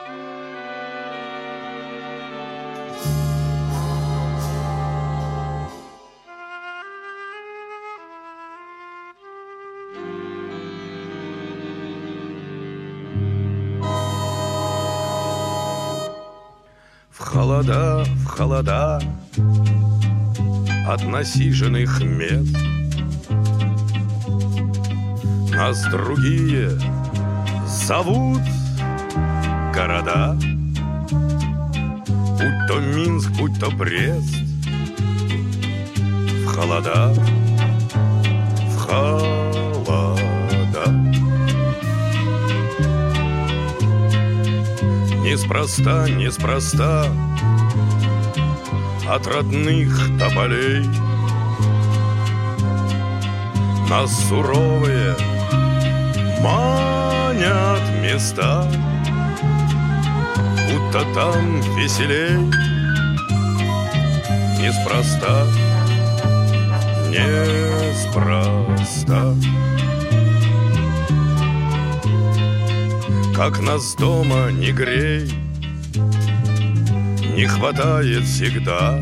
В холода от насиженных мест нас другие зовут города, будь то Минск, будь то Брест. В холода, в холода. Неспроста, неспроста от родных тополей нас суровые манят места, будто там веселей. Неспроста, неспроста. Как нас дома не грей, не хватает всегда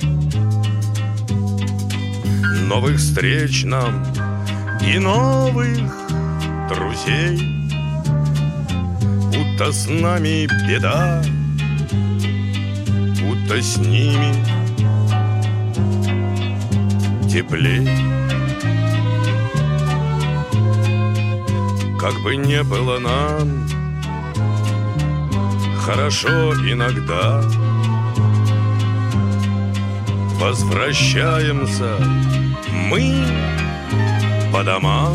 новых встреч нам и новых друзей, будто с нами беда, будто с ними теплей. Как бы не было нам хорошо иногда, возвращаемся мы по домам.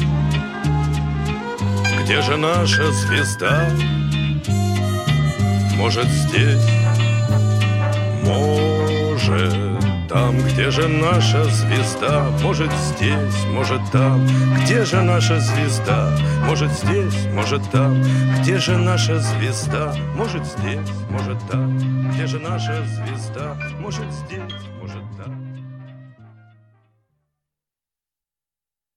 Где же наша звезда? Может, здесь, может, там. Где же наша звезда? Может, здесь, может, там. Где же наша звезда? Может, здесь, может, там. Где же наша звезда? Может, здесь, может, там. Где же наша звезда? Может, здесь, может, там.